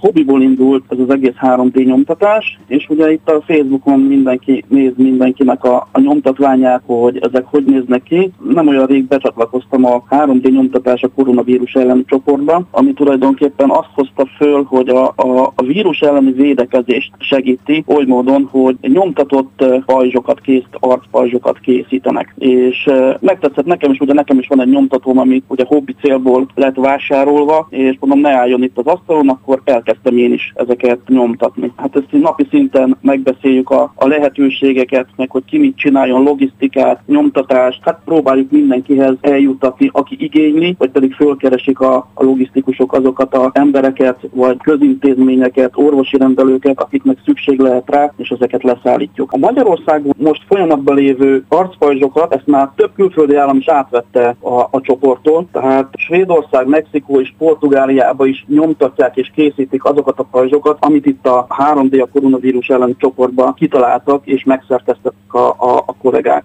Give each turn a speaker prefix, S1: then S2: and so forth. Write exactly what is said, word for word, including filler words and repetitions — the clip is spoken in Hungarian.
S1: hobbiból indult ez az egész három dé nyomtatás, és ugye itt a Facebookon mindenki néz mindenkinek a, a nyomtatványát, hogy ezek hogy néznek ki. Nem olyan rég becsatlakoztam a három dé nyomtatás a koronavírus elleni csoportba, ami tulajdonképpen azt hozta föl, hogy a, a, a vírus elleni védekezést segíti oly módon, hogy nyomtatott pajzsokat, kész arcpajzsokat készítenek. És megtetszett nekem is, ugye nekem is van egy nyomtatóm, amit ugye hobbi célból lett vásárolva, és mondom, ne álljon itt az asztalon, akkor elkezdtem én is ezeket nyomtatni. Hát ezt napi szinten megbeszéljük a, a lehetőségeket, meg hogy ki mit csináljon, logisztikát, nyomtatást, hát próbáljuk mindenkihez eljutatni, aki igényli, vagy pedig fölkeresik a, a logisztikusok azokat az embereket, vagy közintézményeket, orvosi rendelőket, akiknek szükség lehet rá, és ezeket leszállítjuk. A Magyarországon most folyamatban lévő arcpajzsokat, ezt már több külföldi állam is átvette a, a csoporttól, tehát Svédország, Mexikó és Portugáliába is nyomtatják és készítik azokat a pajzsokat, amit itt a három dé a koronavírus elleni csoportban kitaláltak és megszerkesztettek a, a, a kollégák.